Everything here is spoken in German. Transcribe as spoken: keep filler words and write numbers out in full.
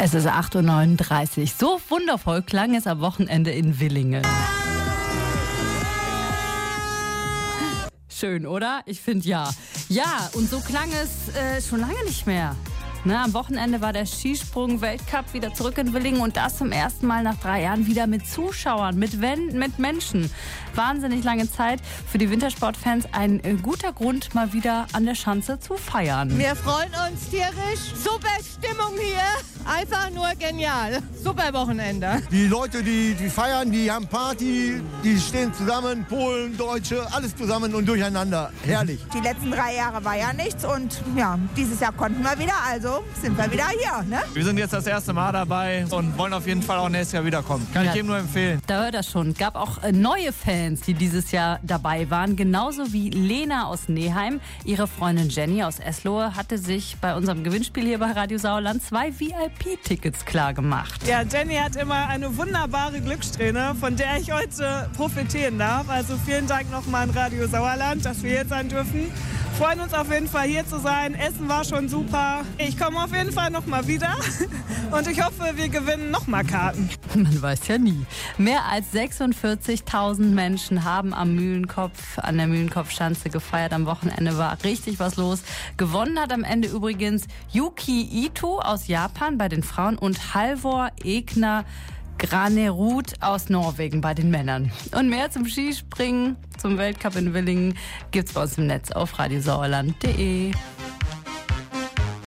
Es ist acht Uhr neununddreißig. So wundervoll klang es am Wochenende in Willingen. Schön, oder? Ich finde ja. Ja, und so klang es äh, schon lange nicht mehr. Ne, am Wochenende war der Skisprung-Weltcup wieder zurück in Willingen und das zum ersten Mal nach drei Jahren wieder mit Zuschauern, mit, Wen- mit Menschen. Wahnsinnig lange Zeit für die Wintersportfans. Ein äh, guter Grund, mal wieder an der Schanze zu feiern. Wir freuen uns tierisch. Super Stimmung hier. Einfach nur genial. Super Wochenende. Die Leute, die, die feiern, die haben Party, die stehen zusammen, Polen, Deutsche, alles zusammen und durcheinander. Herrlich. Die letzten drei Jahre war ja nichts und ja, dieses Jahr konnten wir wieder, also sind wir wieder hier. Ne? Wir sind jetzt das erste Mal dabei und wollen auf jeden Fall auch nächstes Jahr wiederkommen. Kann Ja. ich jedem nur empfehlen. Da hört er schon. Gab auch äh, neue Fans, die dieses Jahr dabei waren. Genauso wie Lena aus Neheim. Ihre Freundin Jenny aus Eslohe hatte sich bei unserem Gewinnspiel hier bei Radio Sauerland zwei V I P-Tickets klar gemacht. Ja, Jenny hat immer eine wunderbare Glückssträhne, von der ich heute profitieren darf. Also vielen Dank nochmal an Radio Sauerland, dass wir hier sein dürfen. Freuen uns auf jeden Fall hier zu sein. Essen war schon super. Ich komme auf jeden Fall noch mal wieder und ich hoffe, wir gewinnen noch mal Karten. Man weiß ja nie. Mehr als sechsundvierzigtausend Menschen haben am Mühlenkopf, an der Mühlenkopfschanze gefeiert. Am Wochenende war richtig was los. Gewonnen hat am Ende übrigens Yuki Ito aus Japan bei den Frauen und Halvor Egner Granerud aus Norwegen bei den Männern. Und mehr zum Skispringen, zum Weltcup in Willingen gibt's bei uns im Netz auf radiosauerland punkt de.